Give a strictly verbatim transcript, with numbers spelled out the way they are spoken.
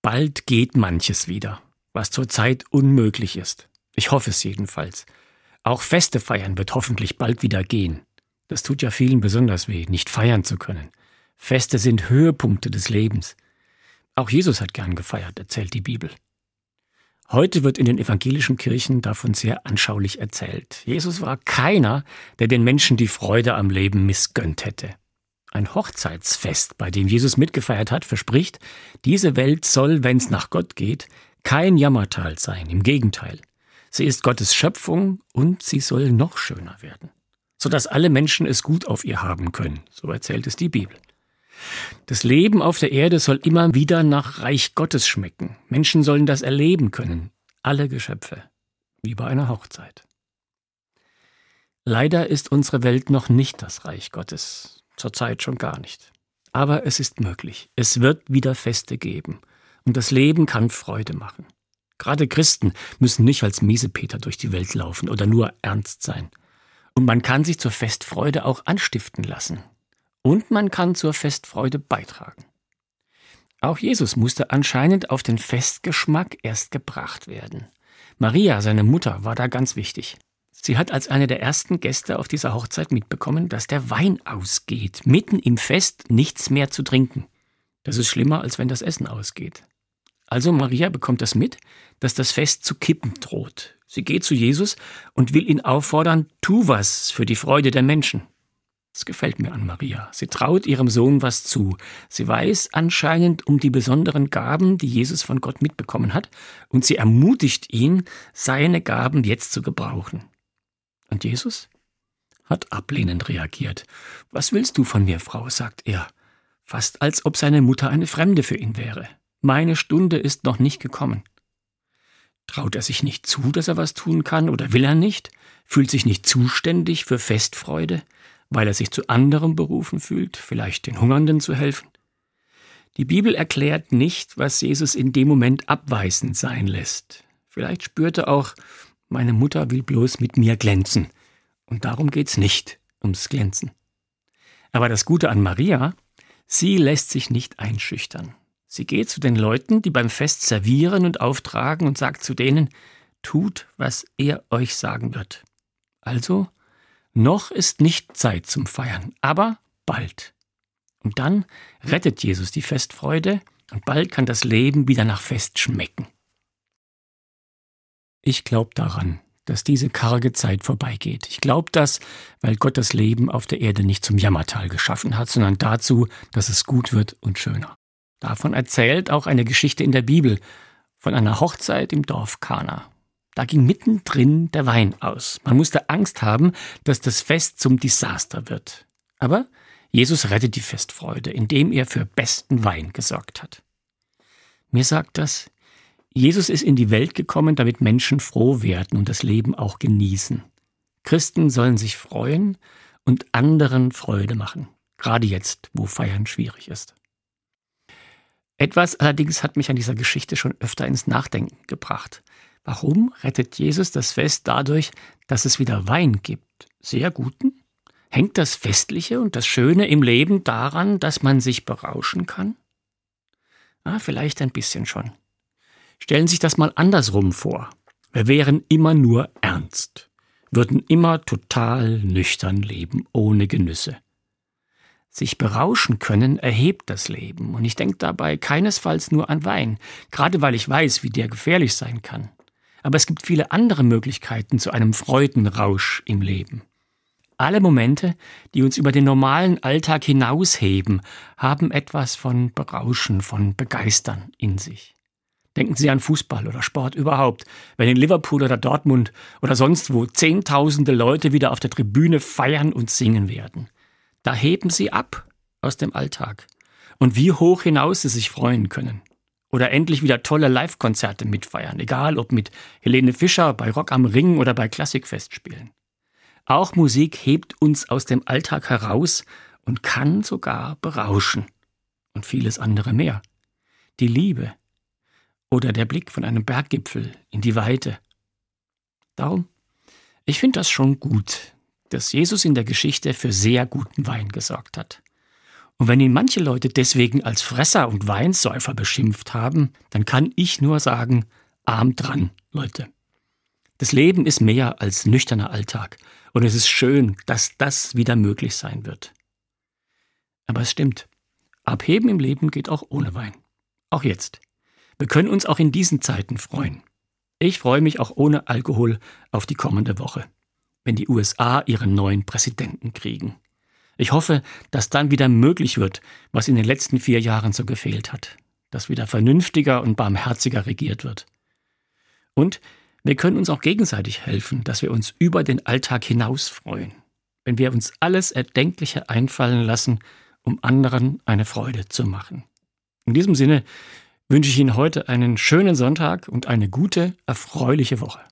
Bald geht manches wieder, was zurzeit unmöglich ist. Ich hoffe es jedenfalls. Auch Feste feiern wird hoffentlich bald wieder gehen. Das tut ja vielen besonders weh, nicht feiern zu können. Feste sind Höhepunkte des Lebens. Auch Jesus hat gern gefeiert, erzählt die Bibel. Heute wird in den evangelischen Kirchen davon sehr anschaulich erzählt. Jesus war keiner, der den Menschen die Freude am Leben missgönnt hätte. Ein Hochzeitsfest, bei dem Jesus mitgefeiert hat, verspricht, diese Welt soll, wenn es nach Gott geht, kein Jammertal sein. Im Gegenteil. Sie ist Gottes Schöpfung und sie soll noch schöner werden, sodass alle Menschen es gut auf ihr haben können. So erzählt es die Bibel. Das Leben auf der Erde soll immer wieder nach Reich Gottes schmecken. Menschen sollen das erleben können. Alle Geschöpfe. Wie bei einer Hochzeit. Leider ist unsere Welt noch nicht das Reich Gottes. Zurzeit schon gar nicht. Aber es ist möglich. Es wird wieder Feste geben. Und das Leben kann Freude machen. Gerade Christen müssen nicht als Miesepeter durch die Welt laufen oder nur ernst sein. Und man kann sich zur Festfreude auch anstiften lassen. Und man kann zur Festfreude beitragen. Auch Jesus musste anscheinend auf den Festgeschmack erst gebracht werden. Maria, seine Mutter, war da ganz wichtig. Sie hat als eine der ersten Gäste auf dieser Hochzeit mitbekommen, dass der Wein ausgeht. Mitten im Fest nichts mehr zu trinken. Das ist schlimmer, als wenn das Essen ausgeht. Also Maria bekommt das mit, dass das Fest zu kippen droht. Sie geht zu Jesus und will ihn auffordern, tu was für die Freude der Menschen. Das gefällt mir an Maria. Sie traut ihrem Sohn was zu. Sie weiß anscheinend um die besonderen Gaben, die Jesus von Gott mitbekommen hat, und sie ermutigt ihn, seine Gaben jetzt zu gebrauchen. Und Jesus hat ablehnend reagiert. »Was willst du von mir, Frau?« sagt er, fast als ob seine Mutter eine Fremde für ihn wäre. »Meine Stunde ist noch nicht gekommen.« Traut er sich nicht zu, dass er was tun kann, oder will er nicht? Fühlt sich nicht zuständig für Festfreude? Weil er sich zu anderem berufen fühlt, vielleicht den Hungernden zu helfen? Die Bibel erklärt nicht, was Jesus in dem Moment abweisend sein lässt. Vielleicht spürt er auch, meine Mutter will bloß mit mir glänzen. Und darum geht's nicht, ums Glänzen. Aber das Gute an Maria, sie lässt sich nicht einschüchtern. Sie geht zu den Leuten, die beim Fest servieren und auftragen, und sagt zu denen, tut, was er euch sagen wird. Also, noch ist nicht Zeit zum Feiern, aber bald. Und dann rettet Jesus die Festfreude und bald kann das Leben wieder nach Fest schmecken. Ich glaube daran, dass diese karge Zeit vorbeigeht. Ich glaube das, weil Gott das Leben auf der Erde nicht zum Jammertal geschaffen hat, sondern dazu, dass es gut wird und schöner. Davon erzählt auch eine Geschichte in der Bibel von einer Hochzeit im Dorf Kana. Da ging mittendrin der Wein aus. Man musste Angst haben, dass das Fest zum Desaster wird. Aber Jesus rettet die Festfreude, indem er für besten Wein gesorgt hat. Mir sagt das, Jesus ist in die Welt gekommen, damit Menschen froh werden und das Leben auch genießen. Christen sollen sich freuen und anderen Freude machen. Gerade jetzt, wo Feiern schwierig ist. Etwas allerdings hat mich an dieser Geschichte schon öfter ins Nachdenken gebracht. Warum rettet Jesus das Fest dadurch, dass es wieder Wein gibt? Sehr guten? Hängt das Festliche und das Schöne im Leben daran, dass man sich berauschen kann? Ah, vielleicht ein bisschen schon. Stellen Sie sich das mal andersrum vor. Wir wären immer nur ernst, würden immer total nüchtern leben, ohne Genüsse. Sich berauschen können erhebt das Leben, und ich denke dabei keinesfalls nur an Wein, gerade weil ich weiß, wie der gefährlich sein kann. Aber es gibt viele andere Möglichkeiten zu einem Freudenrausch im Leben. Alle Momente, die uns über den normalen Alltag hinausheben, haben etwas von Berauschen, von Begeistern in sich. Denken Sie an Fußball oder Sport überhaupt, wenn in Liverpool oder Dortmund oder sonst wo Zehntausende Leute wieder auf der Tribüne feiern und singen werden. Da heben sie ab aus dem Alltag. Und wie hoch hinaus sie sich freuen können. Oder endlich wieder tolle Live-Konzerte mitfeiern, egal ob mit Helene Fischer, bei Rock am Ring oder bei Klassikfestspielen. Auch Musik hebt uns aus dem Alltag heraus und kann sogar berauschen. Und vieles andere mehr. Die Liebe oder der Blick von einem Berggipfel in die Weite. Darum, ich finde das schon gut, dass Jesus in der Geschichte für sehr guten Wein gesorgt hat. Und wenn ihn manche Leute deswegen als Fresser und Weinsäufer beschimpft haben, dann kann ich nur sagen, arm dran, Leute. Das Leben ist mehr als nüchterner Alltag und es ist schön, dass das wieder möglich sein wird. Aber es stimmt, abheben im Leben geht auch ohne Wein. Auch jetzt. Wir können uns auch in diesen Zeiten freuen. Ich freue mich auch ohne Alkohol auf die kommende Woche, wenn die U S A ihren neuen Präsidenten kriegen. Ich hoffe, dass dann wieder möglich wird, was in den letzten vier Jahren so gefehlt hat, dass wieder vernünftiger und barmherziger regiert wird. Und wir können uns auch gegenseitig helfen, dass wir uns über den Alltag hinaus freuen, wenn wir uns alles Erdenkliche einfallen lassen, um anderen eine Freude zu machen. In diesem Sinne wünsche ich Ihnen heute einen schönen Sonntag und eine gute, erfreuliche Woche.